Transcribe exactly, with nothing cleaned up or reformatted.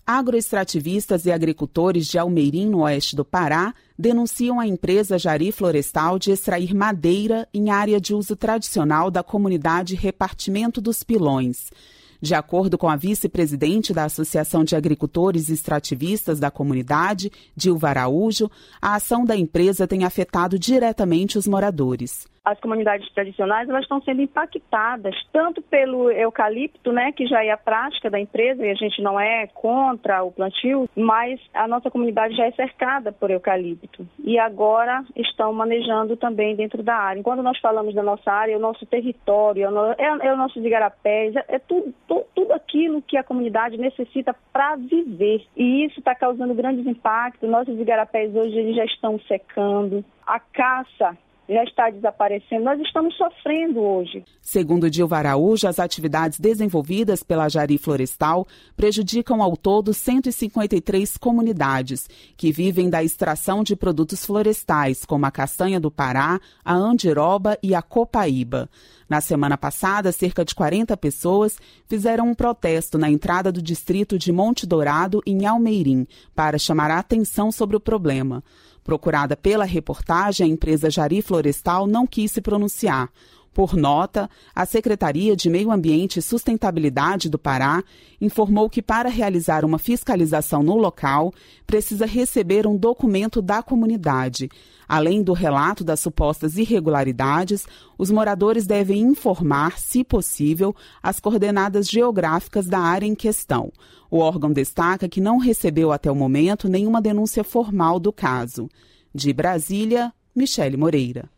Agroextrativistas e agricultores de Almeirim, no oeste do Pará, denunciam a empresa Jari Florestal de extrair madeira em área de uso tradicional da comunidade Repartimento dos Pilões. De acordo com a vice-presidente da Associação de Agricultores e Extrativistas da comunidade, Dilva Araújo, a ação da empresa tem afetado diretamente os moradores. As comunidades tradicionais elas estão sendo impactadas tanto pelo eucalipto, né, que já é a prática da empresa e a gente não é contra o plantio, mas a nossa comunidade já é cercada por eucalipto e agora estão manejando também dentro da área. Quando nós falamos da nossa área, é o nosso território, é o, no, é, é o nosso igarapés, é, é tudo, tudo, tudo aquilo que a comunidade necessita para viver. E isso está causando grandes impactos. Nossos igarapés hoje eles já estão secando. A caça já está desaparecendo. Nós estamos sofrendo hoje. Segundo Dilva Araújo, as atividades desenvolvidas pela Jari Florestal prejudicam ao todo cento e cinquenta e três comunidades que vivem da extração de produtos florestais, como a castanha do Pará, a andiroba e a copaíba. Na semana passada, cerca de quarenta pessoas fizeram um protesto na entrada do distrito de Monte Dourado, em Almeirim, para chamar a atenção sobre o problema. Procurada pela reportagem, a empresa Jari Florestal não quis se pronunciar. Por nota, a Secretaria de Meio Ambiente e Sustentabilidade do Pará informou que para realizar uma fiscalização no local, precisa receber um documento da comunidade. Além do relato das supostas irregularidades, os moradores devem informar, se possível, as coordenadas geográficas da área em questão. O órgão destaca que não recebeu até o momento nenhuma denúncia formal do caso. De Brasília, Michele Moreira.